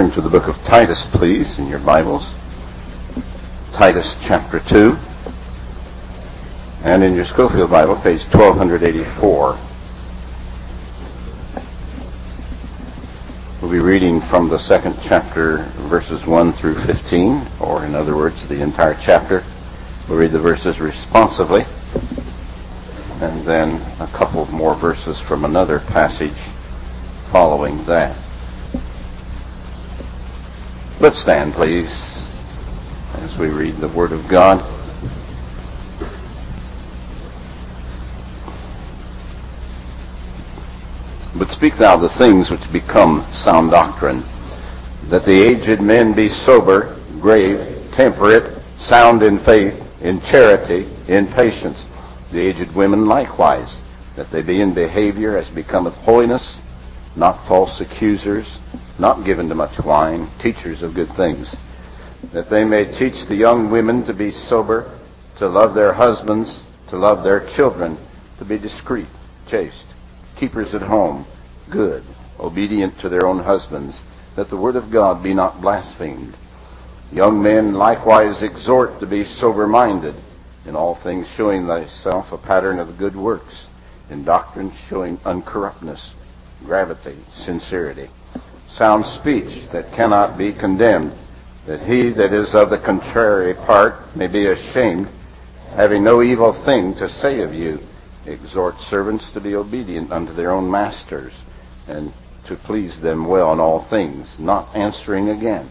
turn to the book of Titus, please, in your Bibles. Titus chapter 2. And in your Schofield Bible, page 1284. We'll be reading from the second chapter, verses 1 through 15, or in other words, the entire chapter. We'll read the verses responsively, and then a couple more verses from another passage following that. Let's stand, please, as we read the Word of God. But speak thou the things which become sound doctrine, that the aged men be sober, grave, temperate, sound in faith, in charity, in patience. The aged women likewise, that they be in behavior as becometh holiness, not false accusers, not given to much wine, teachers of good things, that they may teach the young women to be sober, to love their husbands, to love their children, to be discreet, chaste, keepers at home, good, obedient to their own husbands, that the word of God be not blasphemed. Young men likewise exhort to be sober-minded, in all things showing thyself a pattern of good works, in doctrine showing uncorruptness, gravity, sincerity, sound speech that cannot be condemned, that he that is of the contrary part may be ashamed, having no evil thing to say of you. Exhort servants to be obedient unto their own masters, and to please them well in all things, not answering again,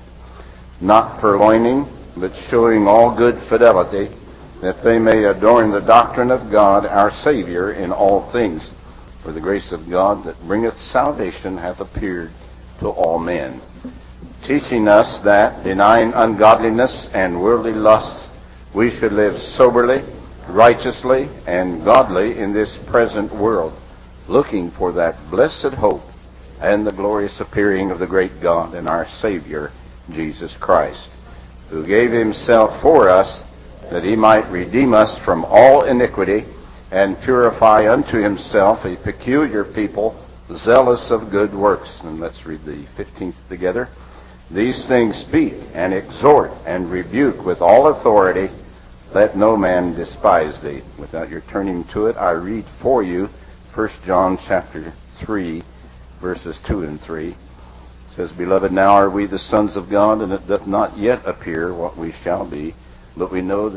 not purloining, but showing all good fidelity, that they may adorn the doctrine of God our Savior in all things. For the grace of God that bringeth salvation hath appeared to all men, teaching us that, denying ungodliness and worldly lusts, we should live soberly, righteously, and godly in this present world, looking for that blessed hope and the glorious appearing of the great God and our Savior, Jesus Christ, who gave himself for us, that he might redeem us from all iniquity, and purify unto himself a peculiar people, zealous of good works. And let's read the 15th together. These things speak and exhort and rebuke with all authority. Let no man despise thee. Without your turning to it, I read for you 1 John chapter 3, verses 2 and 3. It says, Beloved, now are we the sons of God, and it doth not yet appear what we shall be. But we know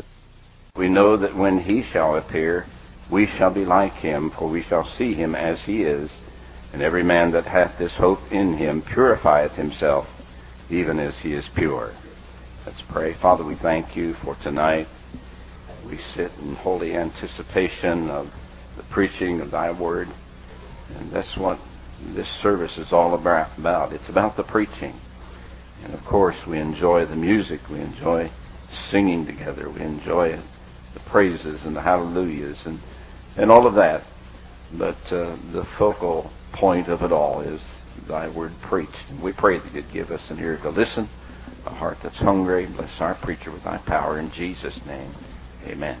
that when he shall appear, we shall be like him, for we shall see him as he is. And every man that hath this hope in him purifieth himself, even as he is pure. Let's pray. Father, we thank you for tonight. We sit in holy anticipation of the preaching of thy word. And that's what this service is all about. It's about the preaching. And of course, we enjoy the music. We enjoy singing together. We enjoy the praises and the hallelujahs and all of that. But the focal point of it all is thy word preached. And we pray that you'd give us an ear to listen, a heart that's hungry. Bless our preacher with thy power in Jesus' name. Amen.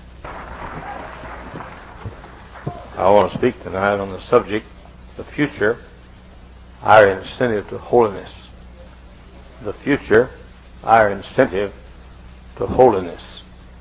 I want to speak tonight on the subject, the future, our incentive to holiness. The future, our incentive to holiness.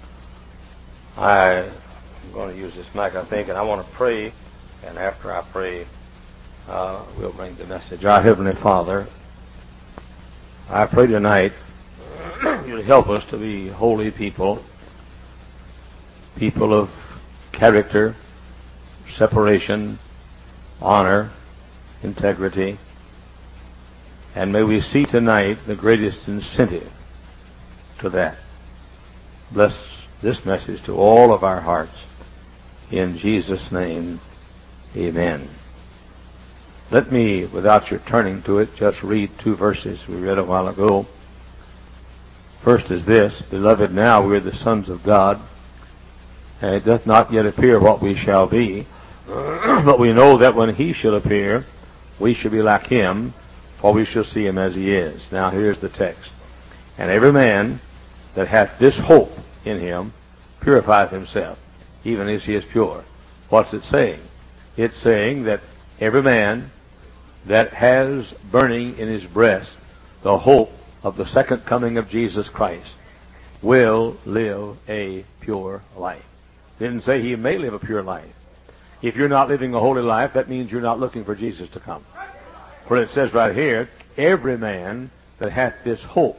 I'm going to use this mic, I think, and I want to pray, and after I pray, we'll bring the message. Our Heavenly Father, I pray tonight you'll help us to be holy people, people of character, separation, honor, integrity, and may we see tonight the greatest incentive to that. Bless this message to all of our hearts. In Jesus' name, amen. Let me, without your turning to it, just read two verses we read a while ago. First is this, Beloved, now we are the sons of God, and it doth not yet appear what we shall be, but we know that when he shall appear, we shall be like him, for we shall see him as he is. Now here's the text. And every man that hath this hope in him purifieth himself, even as he is pure. What's it saying? It's saying that every man that has burning in his breast the hope of the second coming of Jesus Christ, will live a pure life. Didn't say he may live a pure life. If you're not living a holy life, that means you're not looking for Jesus to come. For it says right here, every man that hath this hope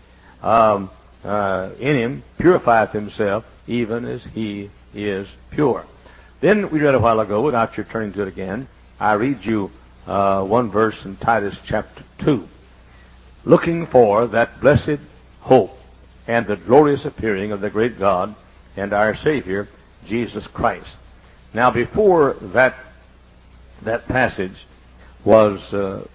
in him purifieth himself, even as he is pure. Then we read a while ago, without your turning to it again, I read you one verse in Titus chapter 2. Looking for that blessed hope and the glorious appearing of the great God and our Savior, Jesus Christ. Now, before that passage was the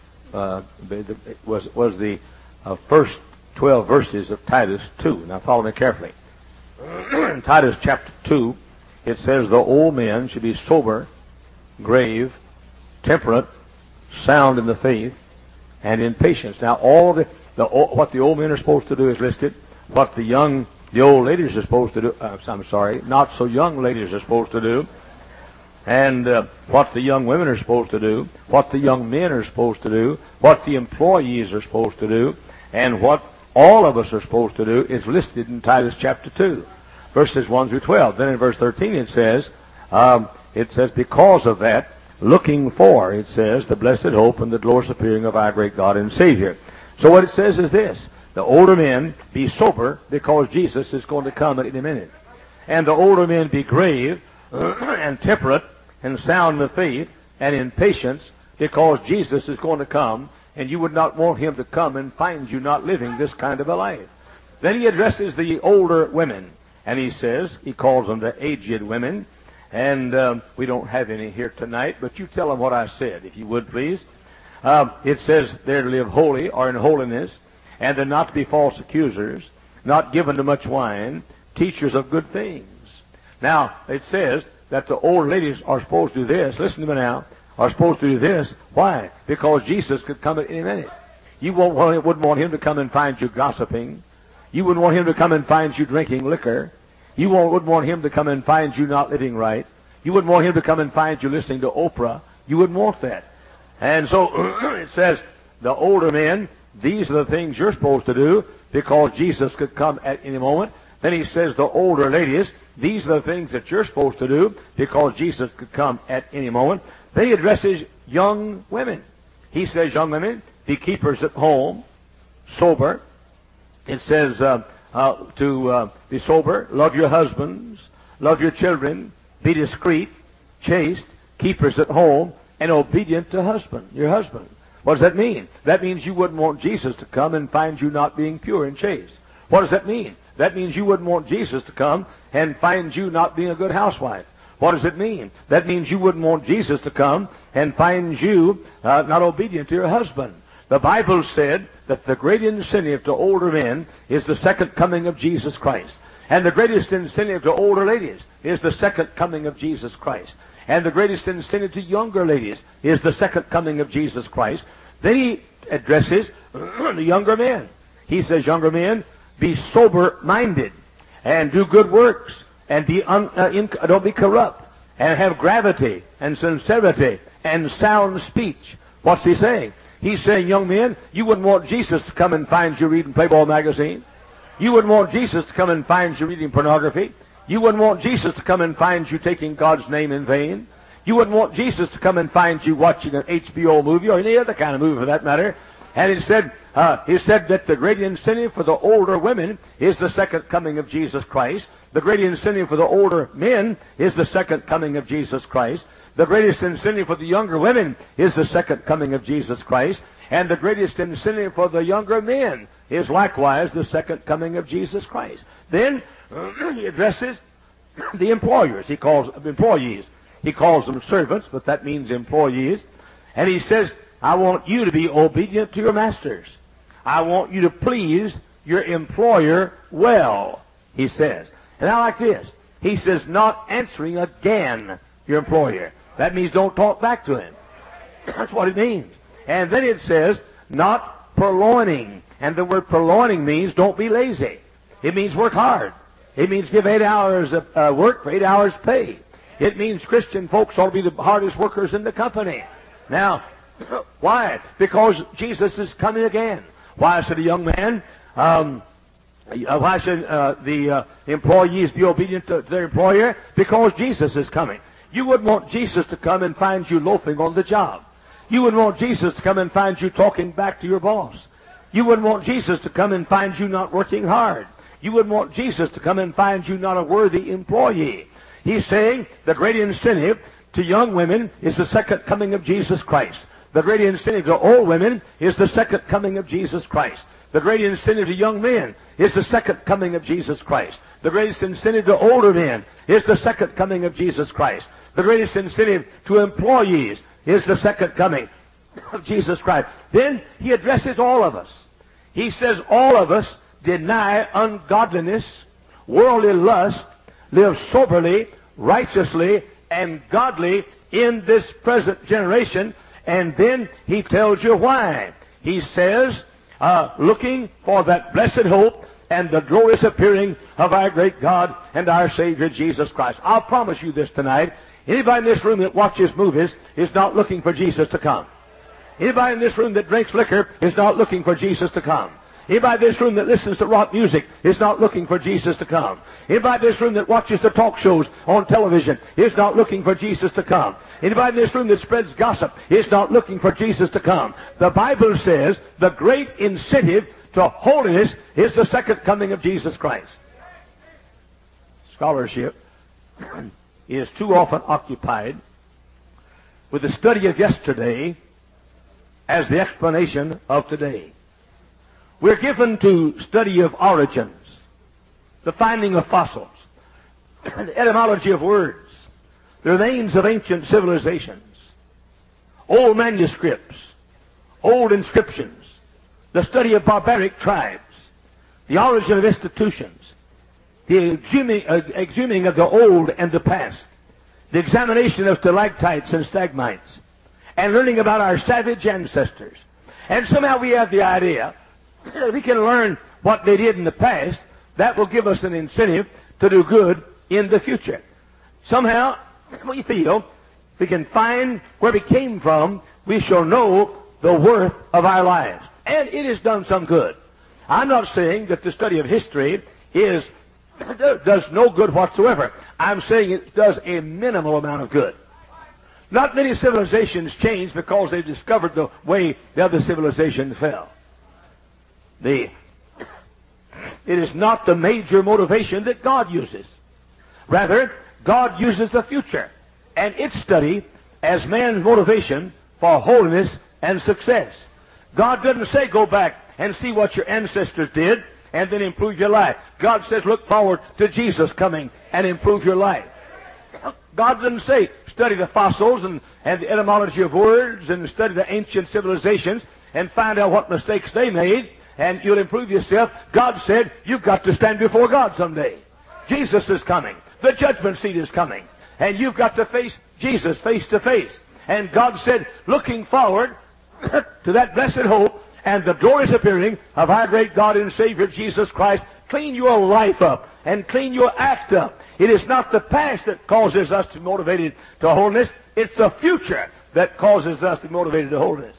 first 12 verses of Titus 2. Now, follow me carefully. In Titus chapter 2, it says, the old men should be sober, grave, temperate, sound in the faith, and in patience. Now, all what the old men are supposed to do is listed. What the old ladies are supposed to do, not so young ladies are supposed to do, and what the young women are supposed to do, what the young men are supposed to do, what the employees are supposed to do, and what all of us are supposed to do is listed in Titus chapter 2, verses 1 through 12. Then in verse 13 it says, because of that, looking for, it says, the blessed hope and the glorious appearing of our great God and Savior. So what it says is this: the older men be sober, because Jesus is going to come at any minute. And the older men be grave and temperate and sound in the faith and in patience, because Jesus is going to come, and you would not want him to come and find you not living this kind of a life. Then he addresses the older women, and he calls them the aged women. And we don't have any here tonight, but you tell them what I said, if you would, please. It says they're to live holy or in holiness, and they're not to be false accusers, not given to much wine, teachers of good things. Now, it says that the old ladies are supposed to do this. Listen to me now. Are supposed to do this. Why? Because Jesus could come at any minute. You wouldn't want him to come and find you gossiping. You wouldn't want him to come and find you drinking liquor. You wouldn't want him to come and find you not living right. You wouldn't want him to come and find you listening to Oprah. You wouldn't want that. And so it says, the older men, these are the things you're supposed to do, because Jesus could come at any moment. Then he says, the older ladies, these are the things that you're supposed to do, because Jesus could come at any moment. Then he addresses young women. He says, young women, be keepers at home, sober. It says to be sober, love your husbands, love your children, be discreet, chaste, keepers at home, and obedient to your husband. What does that mean? That means you wouldn't want Jesus to come and find you not being pure and chaste. What does that mean? That means you wouldn't want Jesus to come and find you not being a good housewife. What does it mean? That means you wouldn't want Jesus to come and find you not obedient to your husband. The Bible said that the great incentive to older men is the second coming of Jesus Christ. And the greatest incentive to older ladies is the second coming of Jesus Christ. And the greatest incentive to younger ladies is the second coming of Jesus Christ. Then he addresses the younger men. He says, younger men, be sober-minded and do good works, and don't be corrupt, and have gravity and sincerity and sound speech. What's he saying? He's saying, young men, you wouldn't want Jesus to come and find you reading Playboy magazine. You wouldn't want Jesus to come and find you reading pornography. You wouldn't want Jesus to come and find you taking God's name in vain. You wouldn't want Jesus to come and find you watching an HBO movie, or any other kind of movie for that matter. And he said that the great incentive for the older women is the second coming of Jesus Christ. The great incentive for the older men is the second coming of Jesus Christ. The greatest incentive for the younger women is the second coming of Jesus Christ. And the greatest incentive for the younger men is likewise the second coming of Jesus Christ. Then he addresses the employers. He calls them employees. He calls them servants, but that means employees. And he says, I want you to be obedient to your masters. I want you to please your employer well, he says. And I like this. He says, not answering again your employer. That means don't talk back to him. That's what it means. And then it says, not purloining. And the word purloining means don't be lazy. It means work hard. It means give 8 hours of work for 8 hours pay. It means Christian folks ought to be the hardest workers in the company. Now, why? Because Jesus is coming again. Why should a young man, why should the employees be obedient to their employer? Because Jesus is coming. You wouldn't want Jesus to come and find you loafing on the job. You wouldn't want Jesus to come and find you talking back to your boss. You wouldn't want Jesus to come and find you not working hard. You wouldn't want Jesus to come and find you not a worthy employee. He's saying the great incentive to young women is the second coming of Jesus Christ. The great incentive to old women is the second coming of Jesus Christ. The great incentive to young men is the second coming of Jesus Christ. The greatest incentive to older men is the second coming of Jesus Christ. The greatest incentive to employees is the second coming of Jesus Christ. Then he addresses all of us. He says all of us deny ungodliness, worldly lust, live soberly, righteously, and godly in this present generation. And then he tells you why. He says, looking for that blessed hope and the glorious appearing of our great God and our Savior Jesus Christ. I'll promise you this tonight. Anybody in this room that watches movies is not looking for Jesus to come. Anybody in this room that drinks liquor is not looking for Jesus to come. Anybody in this room that listens to rock music is not looking for Jesus to come. Anybody in this room that watches the talk shows on television is not looking for Jesus to come. Anybody in this room that spreads gossip is not looking for Jesus to come. The Bible says the great incentive to holiness is the second coming of Jesus Christ. Scholarship is too often occupied with the study of yesterday as the explanation of today. We're given to study of origins, the finding of fossils, the etymology of words, the remains of ancient civilizations, old manuscripts, old inscriptions, the study of barbaric tribes, the origin of institutions, the exhuming of the old and the past, the examination of stalactites and stalagmites, and learning about our savage ancestors. And somehow we have the idea that we can learn what they did in the past. That will give us an incentive to do good in the future. Somehow we feel we can find where we came from, we shall know the worth of our lives. And it has done some good. I'm not saying that the study of history does no good whatsoever. I'm saying it does a minimal amount of good. Not many civilizations changed because they discovered the way the other civilization fell. It is not the major motivation that God uses. Rather, God uses the future and its study as man's motivation for holiness and success. God doesn't say go back and see what your ancestors did and then improve your life. God says look forward to Jesus coming and improve your life. God doesn't say study the fossils and the etymology of words and study the ancient civilizations and find out what mistakes they made and you'll improve yourself. God said you've got to stand before God someday. Jesus is coming. The judgment seat is coming. And you've got to face Jesus face to face. And God said, looking forward to that blessed hope and the glorious appearing of our great God and Savior Jesus Christ, clean your life up and clean your act up. It is not the past that causes us to be motivated to holiness. It's the future that causes us to be motivated to holiness.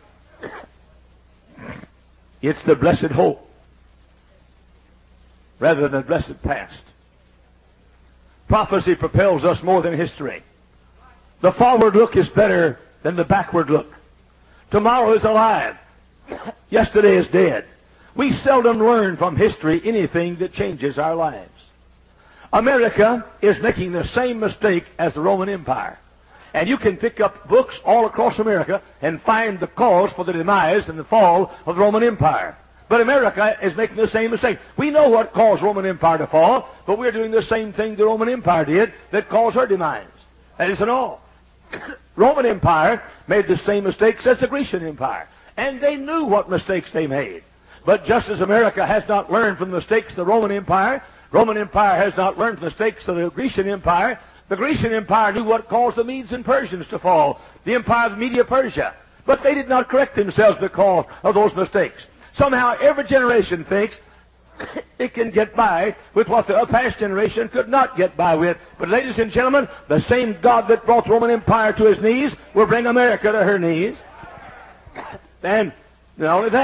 It's the blessed hope rather than the blessed past. Prophecy propels us more than history. The forward look is better than the backward look. Tomorrow is alive. Yesterday is dead. We seldom learn from history anything that changes our lives. America is making the same mistake as the Roman Empire. And you can pick up books all across America and find the cause for the demise and the fall of the Roman Empire. But America is making the same mistake. We know what caused Roman Empire to fall, but we're doing the same thing the Roman Empire did that caused her demise. That isn't all. Roman Empire made the same mistakes as the Grecian Empire. And they knew what mistakes they made. But just as America has not learned from the mistakes of the Roman Empire has not learned from the mistakes of the Grecian Empire. The Grecian Empire knew what caused the Medes and Persians to fall, the empire of Media-Persia. But they did not correct themselves because of those mistakes. Somehow every generation thinks it can get by with what the past generation could not get by with. But ladies and gentlemen, the same God that brought the Roman Empire to his knees will bring America to her knees. And not only that,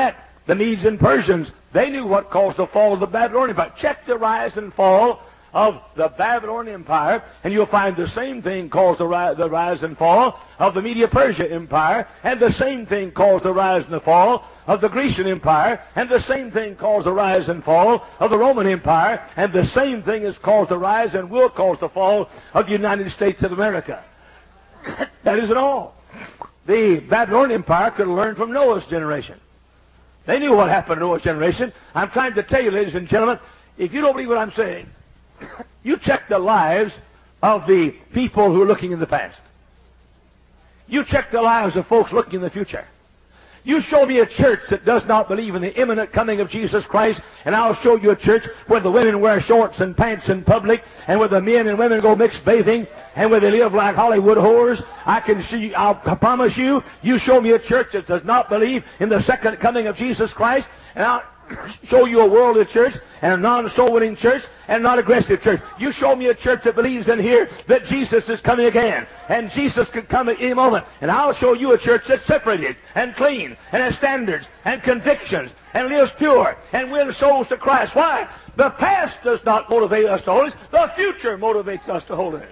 The Medes and Persians, they knew what caused the fall of the Babylonian Empire. Check the rise and fall of the Babylonian Empire, and you'll find the same thing caused the rise and fall of the Media-Persia Empire, and the same thing caused the rise and the fall of the Grecian Empire, and the same thing caused the rise and fall of the Roman Empire, and the same thing has caused the rise and will cause the fall of the United States of America. That isn't all. The Babylonian Empire could have learned from Noah's generation. They knew what happened to Noah's generation. I'm trying to tell you, ladies and gentlemen, if you don't believe what I'm saying, you check the lives of the people who are looking in the past. You check the lives of folks looking in the future. You show me a church that does not believe in the imminent coming of Jesus Christ, and I'll show you a church where the women wear shorts and pants in public, and where the men and women go mixed bathing, and where they live like Hollywood whores. I promise you, you show me a church that does not believe in the second coming of Jesus Christ, and I'll show you a worldly church and a non-soul-winning church and a non-aggressive church. You show me a church that believes in here that Jesus is coming again, and Jesus can come at any moment, and I'll show you a church that's separated and clean and has standards and convictions and lives pure and wins souls to Christ. Why? The past does not motivate us to holiness. The future motivates us to holiness.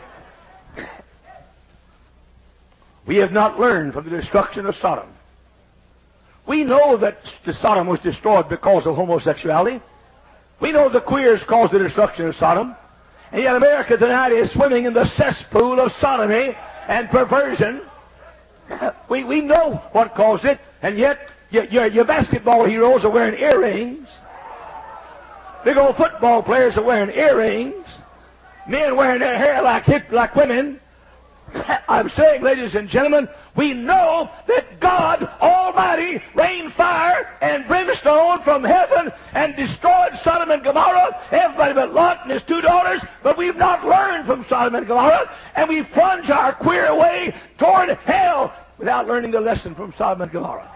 We have not learned from the destruction of Sodom. We know that Sodom was destroyed because of homosexuality. We know the queers caused the destruction of Sodom. And yet America tonight is swimming in the cesspool of sodomy and perversion. We know what caused it, and yet your basketball heroes are wearing earrings. Big old football players are wearing earrings. Men wearing their hair like women. I'm saying, ladies and gentlemen, we know that God Almighty rained fire and brimstone from heaven and destroyed Sodom and Gomorrah, everybody but Lot and his two daughters, but we've not learned from Sodom and Gomorrah, and we plunge our queer way toward hell without learning the lesson from Sodom and Gomorrah.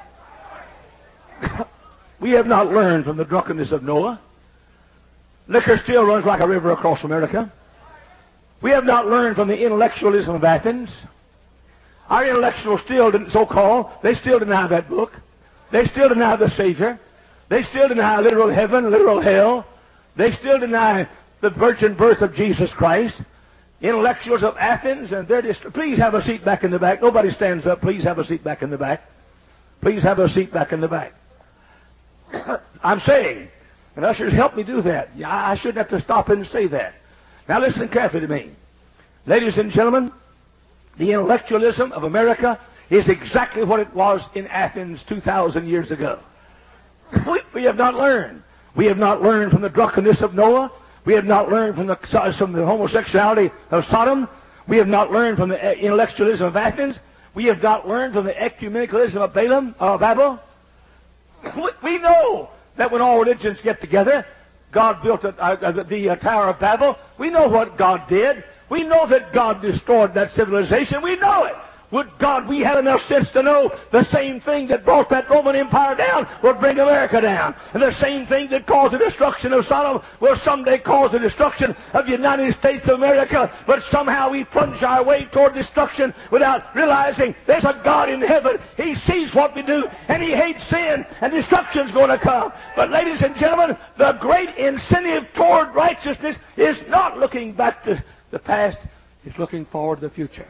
We have not learned from the drunkenness of Noah. Liquor still runs like a river across America. We have not learned from the intellectualism of Athens. Our intellectuals still, so-called, they still deny that book. They still deny the Savior. They still deny literal heaven, literal hell. They still deny the virgin birth of Jesus Christ. Intellectuals of Athens, and they're just, please have a seat back in the back. Nobody stands up. Please have a seat back in the back. Please have a seat back in the back. I'm saying, and ushers, help me do that. I shouldn't have to stop and say that. Now listen carefully to me. Ladies and gentlemen, the intellectualism of America is exactly what it was in Athens 2,000 years ago. We have not learned. We have not learned from the drunkenness of Noah. We have not learned from the homosexuality of Sodom. We have not learned from the intellectualism of Athens. We have not learned from the ecumenicalism of Babel. We know that when all religions get together, God built the Tower of Babel. We know what God did. We know that God destroyed that civilization. We know it. Would God we had enough sense to know the same thing that brought that Roman Empire down would bring America down. And the same thing that caused the destruction of Sodom will someday cause the destruction of the United States of America. But somehow we plunge our way toward destruction without realizing there's a God in heaven. He sees what we do, and He hates sin, and destruction's going to come. But ladies and gentlemen, the great incentive toward righteousness is not looking back to the past. It's looking forward to the future.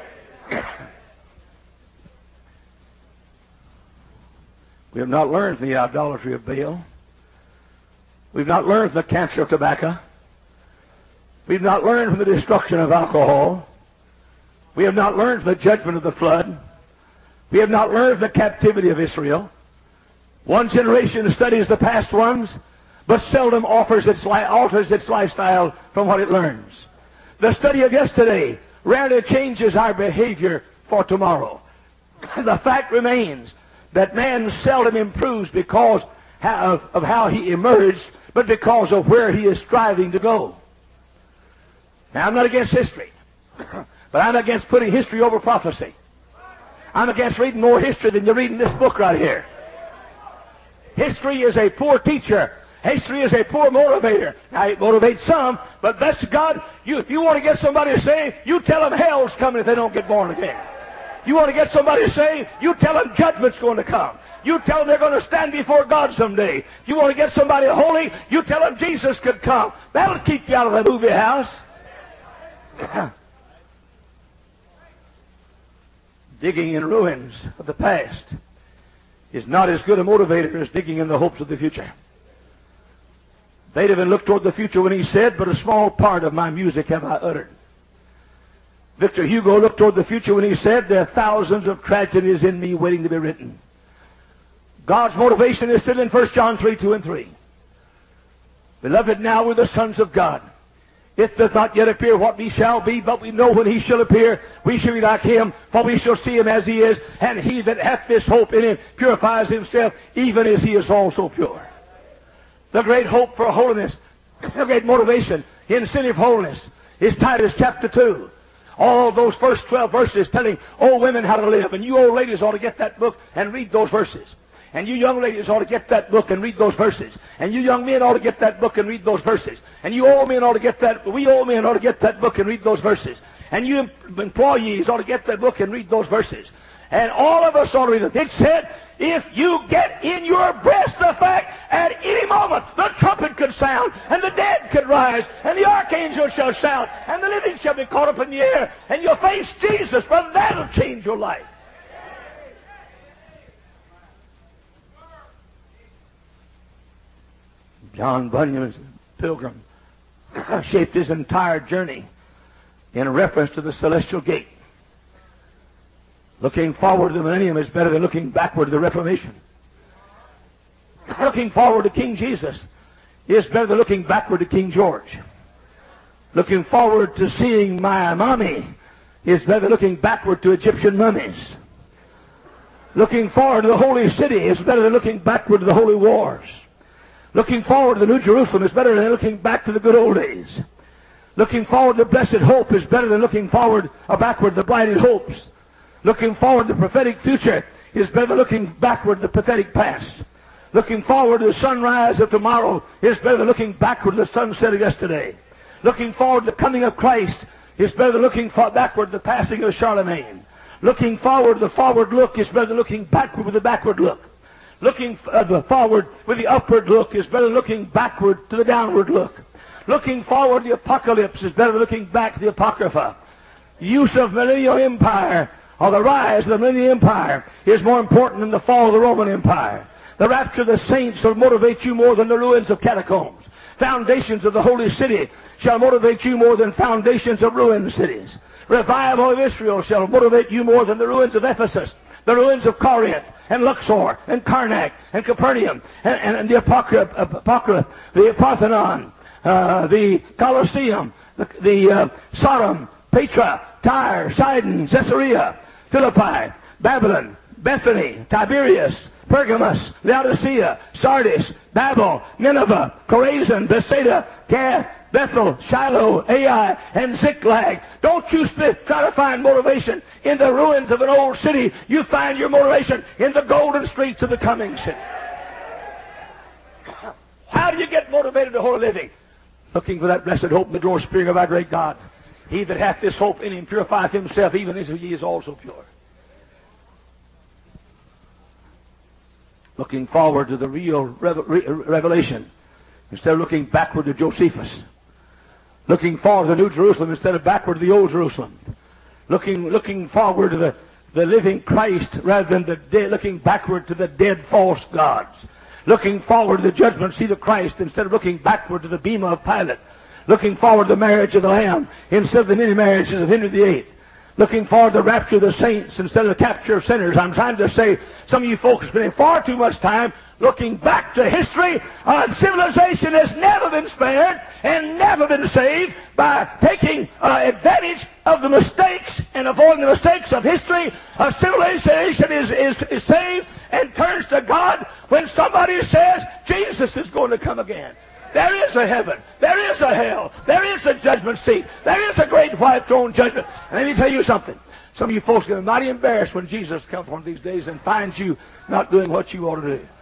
We have not learned from the idolatry of Baal. We've not learned from the cancer of tobacco. We've not learned from the destruction of alcohol. We have not learned from the judgment of the flood. We have not learned from the captivity of Israel. One generation studies the past ones, but seldom alters its lifestyle from what it learns. The study of yesterday rarely changes our behavior for tomorrow. The fact remains that man seldom improves because of how he emerged, but because of where he is striving to go. Now, I'm not against history, but I'm against putting history over prophecy. I'm against reading more history than you read in this book right here. History is a poor teacher. History is a poor motivator. Now, it motivates some, but bless God, if you want to get somebody to say, you tell them hell's coming if they don't get born again. You want to get somebody to say, you tell them judgment's going to come. You tell them they're going to stand before God someday. You want to get somebody holy, you tell them Jesus could come. That'll keep you out of the movie house. Digging in ruins of the past is not as good a motivator as digging in the hopes of the future. Beethoven looked toward the future when he said, "But a small part of my music have I uttered." Victor Hugo looked toward the future when he said, "There are thousands of tragedies in me waiting to be written." God's motivation is still in 1 John 3:2 and 3. Beloved, now we're the sons of God. It doth not yet appear what we shall be, but we know when he shall appear, we shall be like him, for we shall see him as he is. And he that hath this hope in him purifies himself, even as he is also pure. The great hope for holiness, the great motivation, the incentive of holiness, is Titus chapter 2. All those first 12 verses telling old women how to live. And you old ladies ought to get that book and read those verses. And you young ladies ought to get that book and read those verses. And you young men ought to get that book and read those verses. And you old men ought to get that, we old men ought to get that book and read those verses. And you employees ought to get that book and read those verses. And all of us ought to read them. It said, if you get in your breast the fact at any moment the trumpet could sound, and the dead could rise, and the archangel shall shout, and the living shall be caught up in the air, and you'll face Jesus, brother, that'll change your life. John Bunyan's pilgrim shaped his entire journey in reference to the celestial gate. Looking forward to the millennium is better than looking backward to the Reformation. Looking forward to King Jesus is better than looking backward to King George. Looking forward to seeing my mommy is better than looking backward to Egyptian mummies. Looking forward to the holy city is better than looking backward to the holy wars. Looking forward to the New Jerusalem is better than looking back to the good old days. Looking forward to blessed hope is better than looking forward or backward to the blighted hopes. Looking forward to the prophetic future is better than looking backward to the pathetic past. Looking forward to the sunrise of tomorrow is better than looking backward to the sunset of yesterday. Looking forward to the coming of Christ is better than looking backward to the passing of Charlemagne. Looking forward to the forward look is better than looking backward with the backward look. Looking forward with the upward look is better than looking backward to the downward look. Looking forward to the apocalypse is better than looking back to the apocrypha. The use of millennial empire, or the rise of the millennial empire, is more important than the fall of the Roman Empire. The rapture of the saints will motivate you more than the ruins of catacombs. Foundations of the holy city shall motivate you more than foundations of ruined cities. Revival of Israel shall motivate you more than the ruins of Ephesus, the ruins of Corinth, and Luxor, and Karnak, and Capernaum, and the Apocrypha, the Parthenon, the Colosseum, the Sodom, Petra, Tyre, Sidon, Caesarea, Philippi, Babylon, Bethany, Tiberias, Pergamos, Laodicea, Sardis, Babel, Nineveh, Chorazin, Bethsaida, Gath, Bethel, Shiloh, Ai, and Ziklag. Don't you try to find motivation in the ruins of an old city. You find your motivation in the golden streets of the coming city. How do you get motivated to holy living? Looking for that blessed hope in the glorious Spirit of our great God. He that hath this hope in him purifieth himself, even as he is also pure. Looking forward to the real revelation instead of looking backward to Josephus. Looking forward to the New Jerusalem instead of backward to the Old Jerusalem. Looking forward to the living Christ rather than the dead, looking backward to the dead false gods. Looking forward to the judgment seat of Christ instead of looking backward to the bema of Pilate. Looking forward to the marriage of the Lamb instead of the many marriages of Henry VIII. Looking forward to the rapture of the saints instead of the capture of sinners. I'm trying to say some of you folks are spending far too much time looking back to history. Civilization has never been spared and never been saved by taking advantage of the mistakes and avoiding the mistakes of history. Civilization is saved and turns to God when somebody says Jesus is going to come again. There is a heaven. There is a hell. There is a judgment seat. There is a great white throne judgment. And let me tell you something. Some of you folks are going to be mighty embarrassed when Jesus comes one of these days and finds you not doing what you ought to do.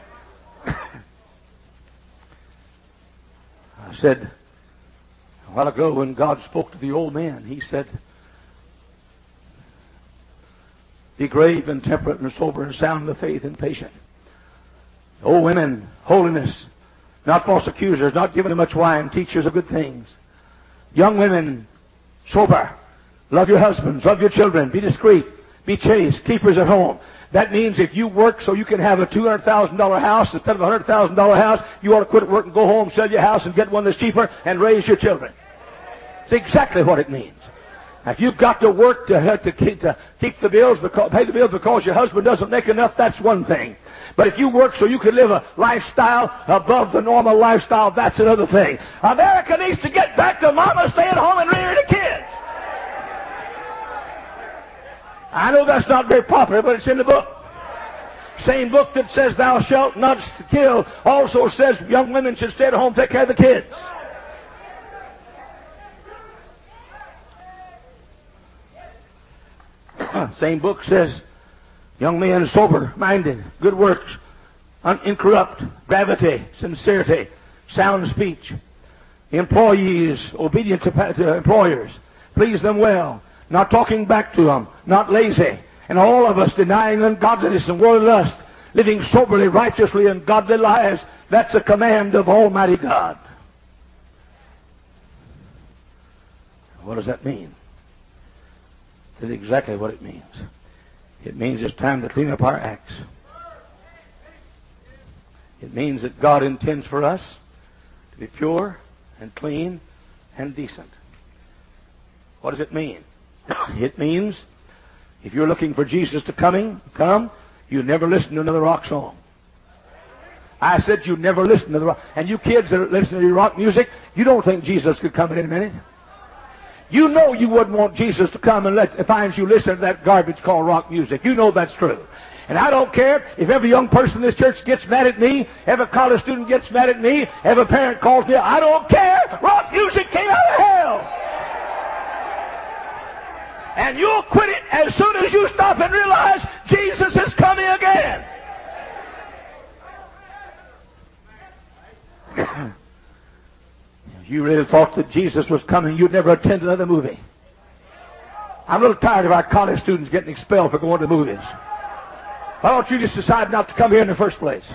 I said a while ago when God spoke to the old man, he said, Be grave and temperate and sober and sound in the faith and patient. O women, holiness, not false accusers, not giving them much wine, teachers of good things. Young women, sober. Love your husbands, love your children, be discreet, be chaste, keepers at home. That means if you work so you can have a $200,000 house instead of a $100,000 house, you ought to quit work and go home, sell your house, and get one that's cheaper and raise your children. It's exactly what it means. Now, if you've got to work to keep the bills, pay the bills because your husband doesn't make enough, that's one thing. But if you work so you can live a lifestyle above the normal lifestyle, that's another thing. America needs to get back to mama staying home and rearing the kids. I know that's not very popular, but it's in the book. Same book that says thou shalt not kill also says young women should stay at home, take care of the kids. Same book says young men sober-minded, good works, incorrupt, gravity, sincerity, sound speech, employees obedient to employers, please them well, not talking back to them, not lazy, and all of us denying ungodliness and worldly lust, living soberly, righteously, and godly lives. That's a command of Almighty God. What does that mean? That's exactly what it means. It means it's time to clean up our acts. It means that God intends for us to be pure and clean and decent. What does it mean? It means if you're looking for Jesus to come, you never listen to another rock song. I said you never listen to the rock. And you kids that listen to your rock music, you don't think Jesus could come in a minute. You know you wouldn't want Jesus to come and find you listening to that garbage called rock music. You know that's true. And I don't care if every young person in this church gets mad at me, every college student gets mad at me, every parent calls me. I don't care. Rock music came out of hell. And you'll quit it as soon as you stop and realize Jesus is coming again. If you really thought that Jesus was coming, you'd never attend another movie. I'm a little tired of our college students getting expelled for going to movies. Why don't you just decide not to come here in the first place?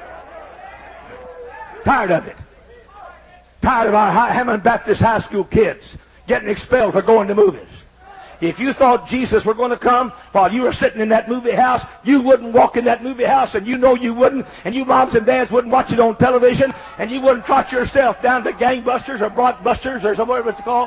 Tired of it. Tired of our Hammond Baptist High School kids getting expelled for going to movies. If you thought Jesus were going to come while you were sitting in that movie house, you wouldn't walk in that movie house, and you know you wouldn't, and you moms and dads wouldn't watch it on television, and you wouldn't trot yourself down to Gangbusters or Blockbusters or somewhere what's it called?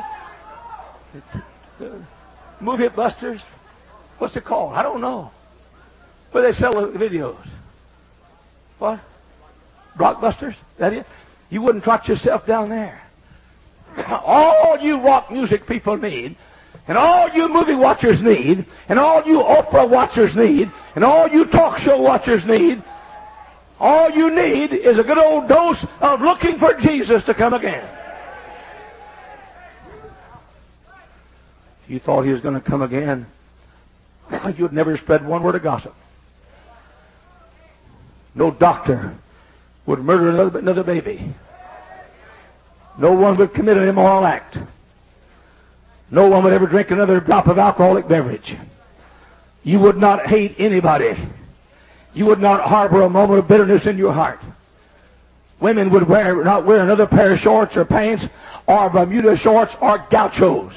Movie Busters? What's it called? I don't know. Where they sell the videos. What? Blockbusters? That it? You wouldn't trot yourself down there. All you rock music people need, and all you movie watchers need, and all you Oprah watchers need, and all you talk show watchers need, all you need is a good old dose of looking for Jesus to come again. If you thought he was going to come again, you'd never spread one word of gossip. No doctor would murder another baby. No one would commit an immoral act. No one would ever drink another drop of alcoholic beverage. You would not hate anybody. You would not harbor a moment of bitterness in your heart. Women would not wear another pair of shorts or pants or Bermuda shorts or gauchos.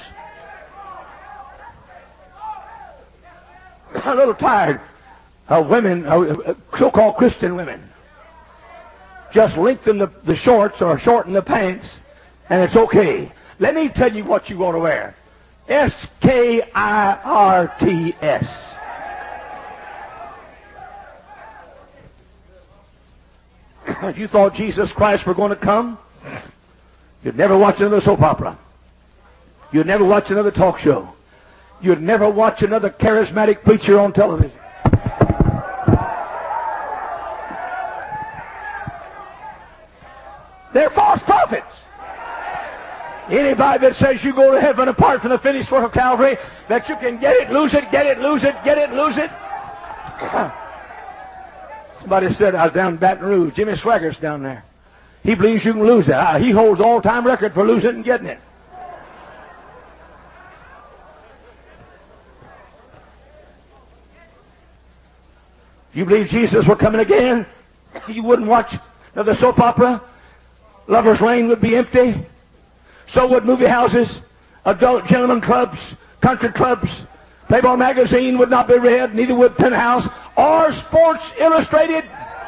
I'm a little tired of women, so-called Christian women. Just lengthen the shorts or shorten the pants, and it's okay. Let me tell you what you ought to wear. S-K-I-R-T-S. If you thought Jesus Christ were going to come, you'd never watch another soap opera. You'd never watch another talk show. You'd never watch another charismatic preacher on television. They're false prophets. Anybody that says you go to heaven apart from the finished work of Calvary, that you can get it, lose it, get it, lose it, get it, lose it. Somebody said, I was down in Baton Rouge. Jimmy Swaggart's down there. He believes you can lose it. He holds all-time record for losing it and getting it. You believe Jesus were coming again? You wouldn't watch another soap opera. Lover's Lane would be empty. So would movie houses, adult gentlemen clubs, country clubs. Playboy magazine would not be read, neither would Penthouse or Sports Illustrated.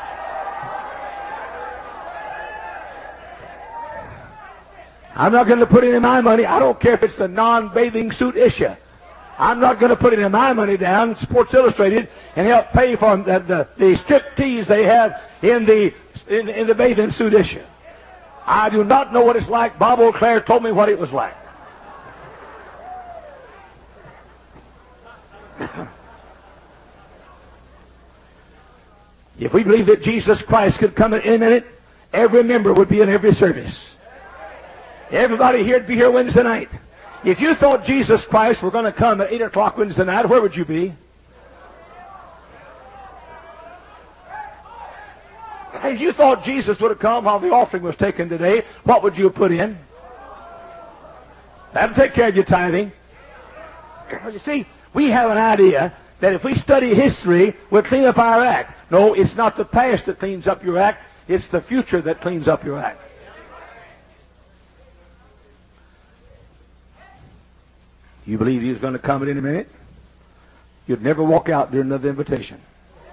I'm not going to put any of my money. I don't care if it's the non-bathing suit issue. I'm not going to put any of my money down, Sports Illustrated, and help pay for the strip tease they have in the bathing suit issue. I do not know what it's like. Bob O'Clair told me what it was like. If we believe that Jesus Christ could come in a minute, every member would be in every service. Everybody here would be here Wednesday night. If you thought Jesus Christ were going to come at 8 o'clock Wednesday night, where would you be? If you thought Jesus would have come while the offering was taken today, what would you have put in? That'll take care of your tithing. You see, we have an idea that if we study history, we'll clean up our act. No, it's not the past that cleans up your act. It's the future that cleans up your act. You believe he was going to come at any minute? You'd never walk out during another invitation.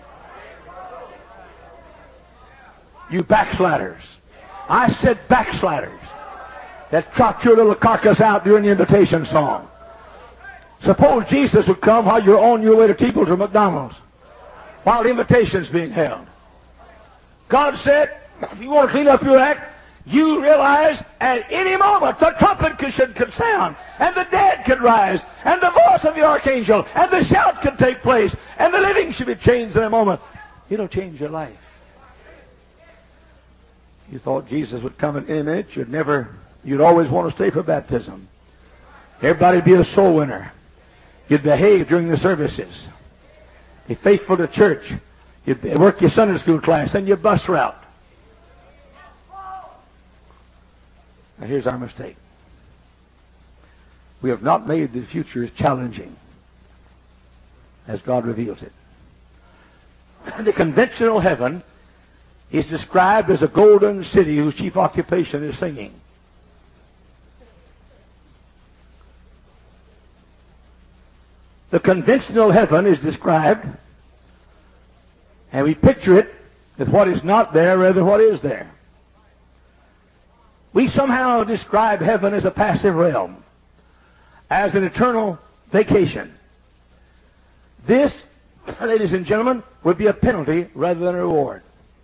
You backsliders. I said backsliders that trot your little carcass out during the invitation song. Suppose Jesus would come while you're on your way to T-Bill's or McDonald's, while the invitation's being held. God said, if you want to clean up your act, you realize at any moment the trumpet could sound, and the dead could rise, and the voice of the archangel, and the shout could take place, and the living should be changed in a moment. It'll change your life. You thought Jesus would come in any minute, you'd always want to stay for baptism. Everybody'd be a soul winner. You'd behave during the services. Be faithful to church. You'd work your Sunday school class and your bus route. Now here's our mistake. We have not made the future as challenging as God reveals it. The conventional heaven is described as a golden city whose chief occupation is singing. The conventional heaven is described, and we picture it with what is not there rather than what is there. We somehow describe heaven as a passive realm, as an eternal vacation. This, ladies and gentlemen, would be a penalty rather than a reward.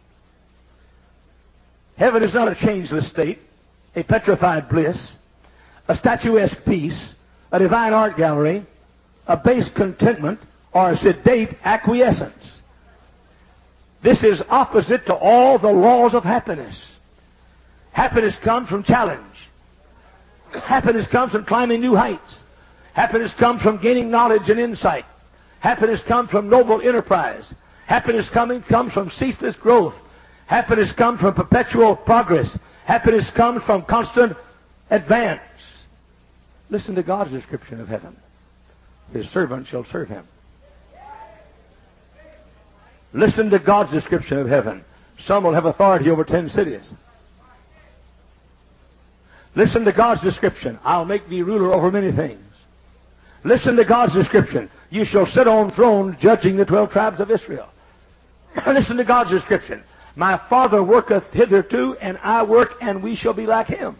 Heaven is not a changeless state, a petrified bliss, a statuesque peace, a divine art gallery, a base contentment, or a sedate acquiescence. This is opposite to all the laws of happiness. Happiness comes from challenge. Happiness comes from climbing new heights. Happiness comes from gaining knowledge and insight. Happiness comes from noble enterprise. Happiness comes from ceaseless growth. Happiness comes from perpetual progress. Happiness comes from constant advance. Listen to God's description of heaven. His servant shall serve him. Listen to God's description of heaven. Some will have authority over 10 cities. Listen to God's description. I'll make thee ruler over many things. Listen to God's description. You shall sit on thrones judging the 12 tribes of Israel. Listen to God's description. My Father worketh hitherto, and I work, and we shall be like him.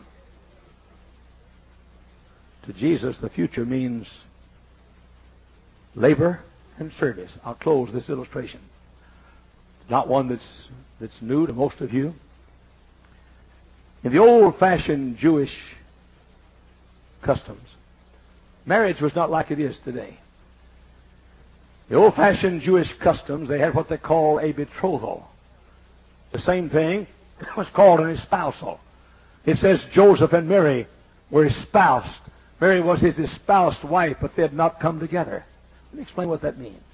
To Jesus, the future means labor and service. I'll close this illustration. Not one that's new to most of you. In the old-fashioned Jewish customs, marriage was not like it is today. The old-fashioned Jewish customs, they had what they call a betrothal. The same thing was called an espousal. It says Joseph and Mary were espoused. Mary was his espoused wife, but they had not come together. Let me explain what that means.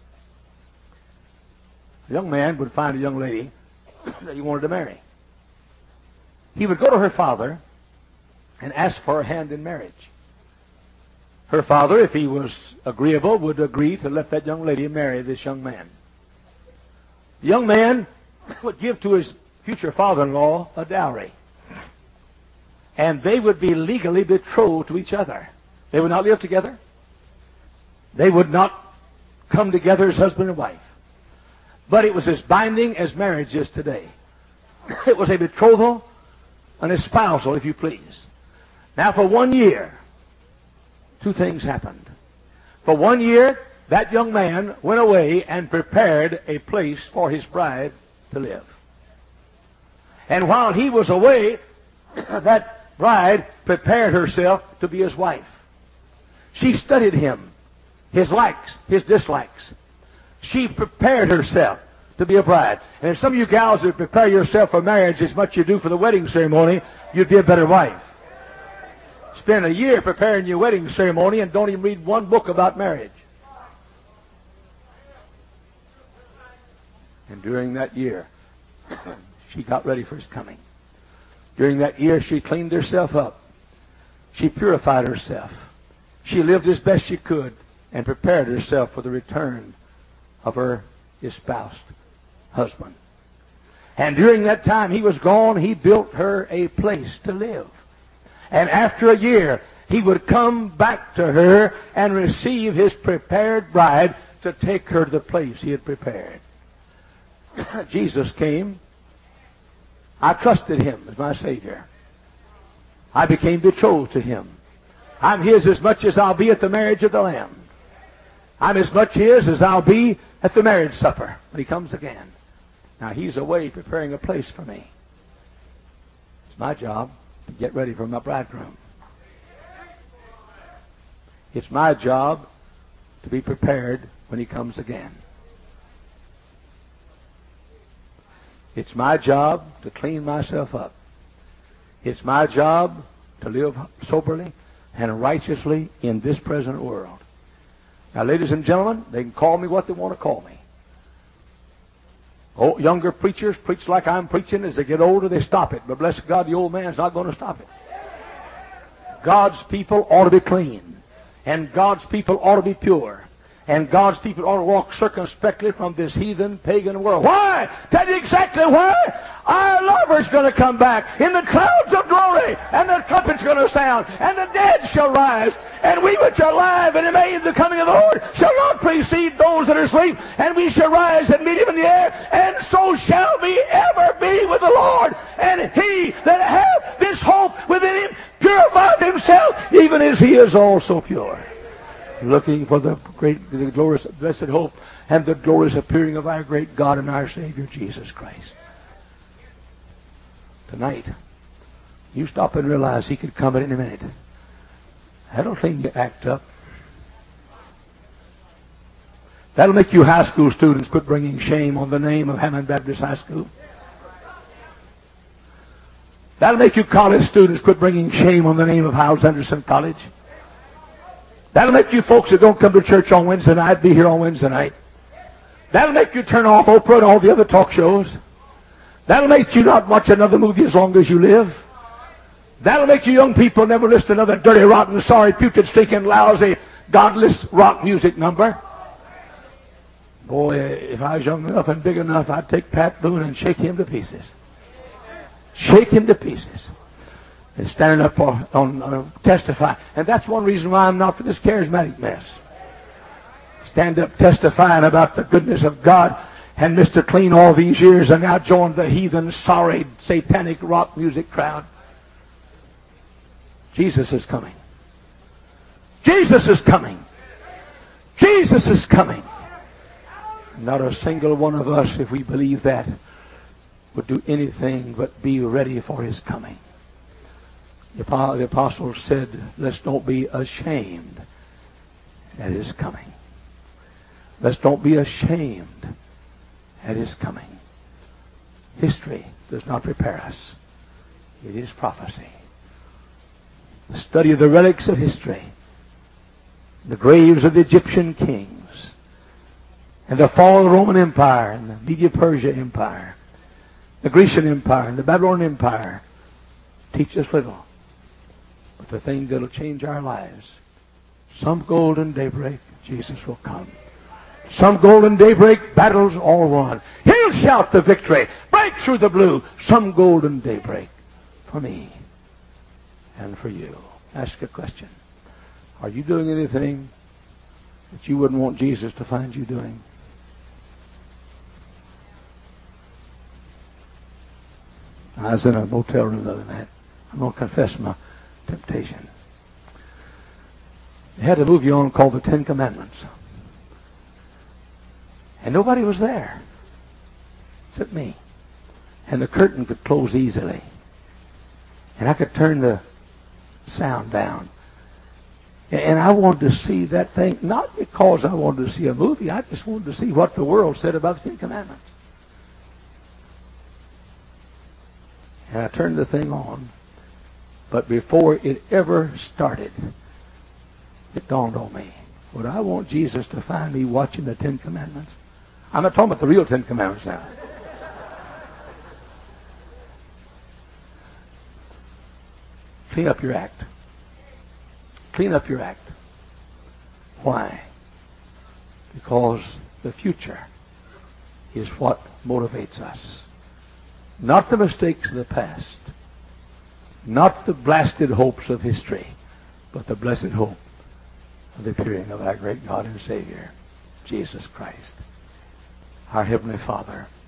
A young man would find a young lady that he wanted to marry. He would go to her father and ask for her hand in marriage. Her father, if he was agreeable, would agree to let that young lady marry this young man. The young man would give to his future father-in-law a dowry. And they would be legally betrothed to each other. They would not live together. They would not come together as husband and wife. But it was as binding as marriage is today. It was a betrothal, an espousal, if you please. Now, for 1 year, two things happened. For 1 year, that young man went away and prepared a place for his bride to live. And while he was away, that bride prepared herself to be his wife. She studied him, his likes, his dislikes. She prepared herself to be a bride. And if some of you gals that prepare yourself for marriage as much as you do for the wedding ceremony, you'd be a better wife. Spend a year preparing your wedding ceremony and don't even read one book about marriage. And during that year, she got ready for his coming. During that year, she cleaned herself up. She purified herself. She lived as best she could and prepared herself for the return of her espoused husband. And during that time he was gone, he built her a place to live. And after a year, he would come back to her and receive his prepared bride to take her to the place he had prepared. Jesus came. I trusted him as my Savior. I became betrothed to him. I'm his as much as I'll be at the marriage of the Lamb. I'm as much his as I'll be at the marriage supper when he comes again. Now he's away preparing a place for me. It's my job to get ready for my bridegroom. It's my job to be prepared when he comes again. It's my job to clean myself up. It's my job to live soberly and righteously in this present world. Now, ladies and gentlemen, they can call me what they want to call me. Oh, younger preachers preach like I'm preaching. As they get older, they stop it. But bless God, the old man's not going to stop it. God's people ought to be clean. And God's people ought to be pure. And God's people ought to walk circumspectly from this heathen, pagan world. Why? Tell you exactly why. Our lover's going to come back in the clouds of glory, and the trumpet's going to sound, and the dead shall rise, and we which are alive and remain the coming of the Lord shall not precede those that are asleep, and we shall rise and meet him in the air, and so shall we ever be with the Lord. And he that hath this hope within him purifieth himself, even as he is also pure. Looking for the great, the glorious, blessed hope and the glorious appearing of our great God and our Savior, Jesus Christ. Tonight, you stop and realize he could come at any minute. That'll clean your act up. That'll make you high school students quit bringing shame on the name of Hammond Baptist High School. That'll make you college students quit bringing shame on the name of Hyles Anderson College. That'll make you folks that don't come to church on Wednesday night be here on Wednesday night. That'll make you turn off Oprah and all the other talk shows. That'll make you not watch another movie as long as you live. That'll make you young people never listen to another dirty, rotten, sorry, putrid, stinking, lousy, godless rock music number. Boy, if I was young enough and big enough, I'd take Pat Boone and shake him to pieces. Shake him to pieces. And standing up on testify. And that's one reason why I'm not for this charismatic mess. Stand up testifying about the goodness of God and Mr. Clean all these years and now joined the heathen, sorry, satanic rock music crowd. Jesus is coming. Jesus is coming. Jesus is coming. Not a single one of us, if we believe that, would do anything but be ready for his coming. The apostle said, let's don't be ashamed at his coming. Let's don't be ashamed at his coming. History does not prepare us. It is prophecy. The study of the relics of history, the graves of the Egyptian kings, and the fall of the Roman Empire and the Media-Persia Empire, the Grecian Empire and the Babylonian Empire teach us little. But the thing that will change our lives, some golden daybreak, Jesus will come. Some golden daybreak, battles all won. He'll We'll shout the victory. Break through the blue. Some golden daybreak for me and for you. Ask a question. Are you doing anything that you wouldn't want Jesus to find you doing? I was in a motel room the other night. I'm going to confess my temptation. They had a movie on called The Ten Commandments. And nobody was there except me. And the curtain could close easily. And I could turn the sound down. And I wanted to see that thing, not because I wanted to see a movie. I just wanted to see what the world said about the Ten Commandments. And I turned the thing on. But before it ever started, it dawned on me. Would I want Jesus to find me watching the Ten Commandments? I'm not talking about the real Ten Commandments now. Clean up your act. Clean up your act. Why? Because the future is what motivates us. Not the mistakes of the past. Not the blasted hopes of history. But the blessed hope of the appearing of our great God and Savior, Jesus Christ. Our Heavenly Father,